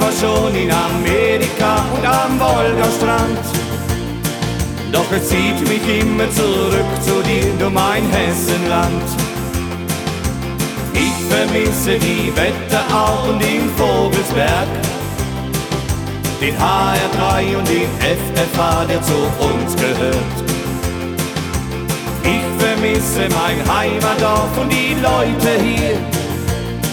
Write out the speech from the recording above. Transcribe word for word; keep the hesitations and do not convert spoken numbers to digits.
war schon in Amerika und am Wolgastrand. Doch es zieht mich immer zurück zu dir, du mein Hessenland. Ich vermisse die Wetterau und den Vogelsberg, den H R drei und den F F H, der zu uns gehört. Ich vermisse mein Heimatdorf und die Leute hier,